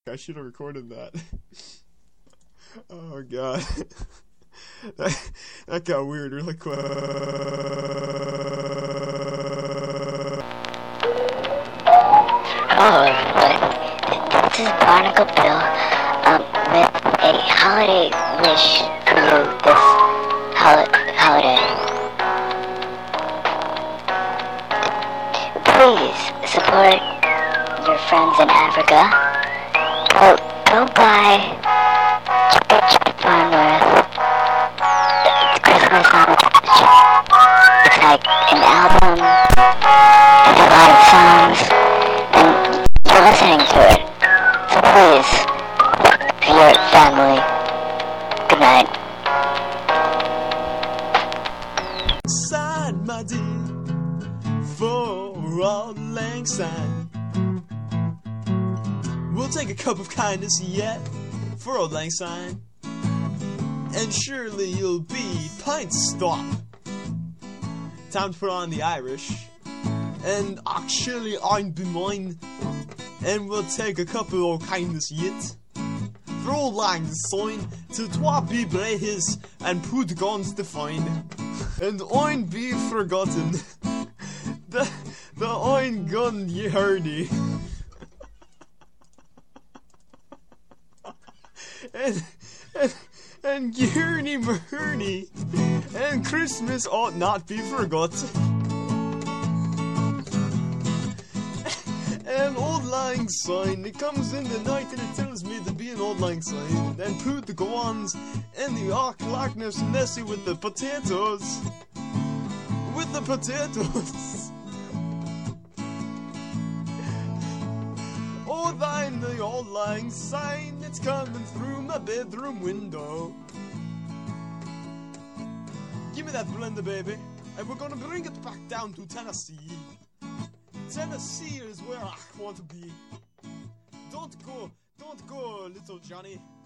I should have recorded that. Oh god. that got weird really quick. Hello everybody, this is Barnacle Bill, with a holiday wish for you this holiday. Please support your friends in Africa. Go buy Church Farmworth. It's Christmas on It's like an album, it's a lot of songs, and you're listening to it. So please, for your family, good night. Sign, my dear, for Auld Lang Syne. We'll take a cup of kindness yet for Auld Lang Syne, and surely you'll be pint stop. Time to put on the Irish, and actually I'm be mine, and we'll take a cup of old kindness yet for Auld Lang Syne, to twa be his and put guns to find, and oin be forgotten. the oin gun ye heardy. and Gurney Maherney, and Christmas ought not be forgot. And Auld Lang Syne, it comes in the night and it tells me to be an Auld Lang Syne, and put the go-ons in the ark likeness messy with the potatoes. With the potatoes. Oh, thine the Auld Lang Syne, it's coming through my bedroom window. Give me that blender, baby, and we're gonna bring it back down to Tennessee. Tennessee is where I want to be. Don't go, little Johnny.